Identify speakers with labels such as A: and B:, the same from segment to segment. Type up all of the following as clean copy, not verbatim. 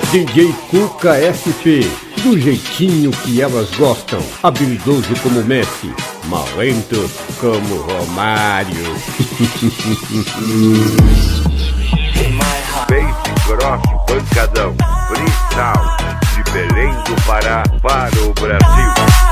A: DJ Cuca SP, do jeitinho que elas gostam, habilidoso como Messi, marrento como Romário.
B: Peito grosso, pancadão, freestyle, de Belém do Pará para o Brasil.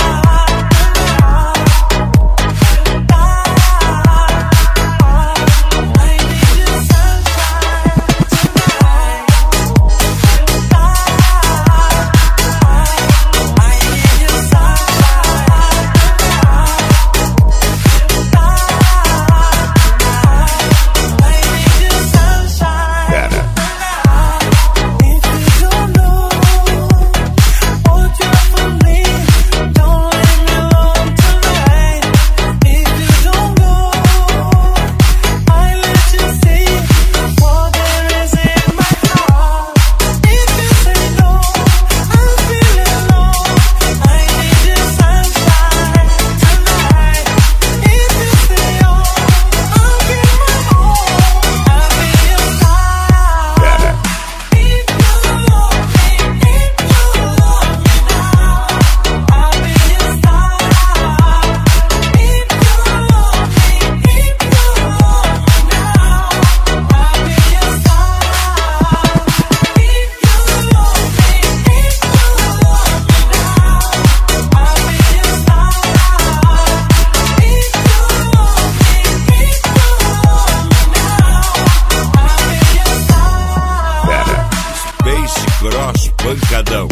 B: Grosso, pancadão,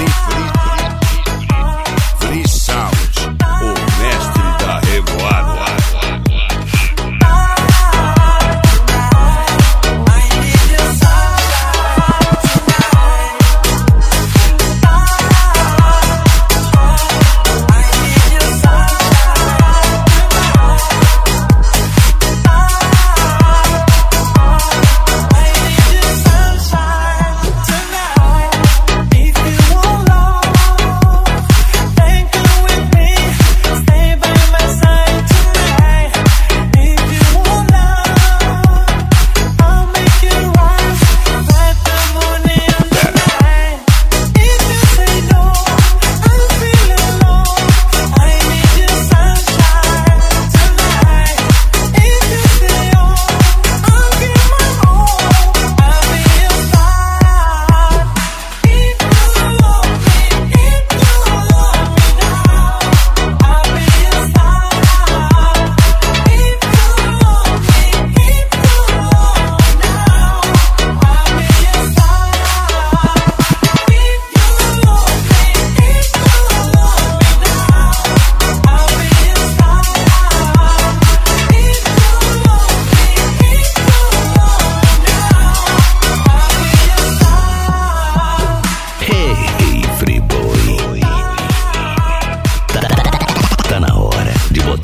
B: free sound, o mestre da revoada.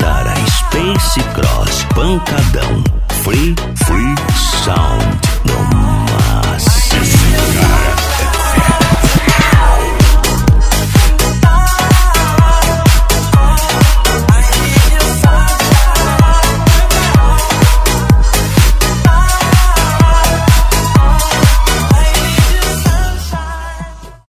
C: Space Cross, pancadão, free sound no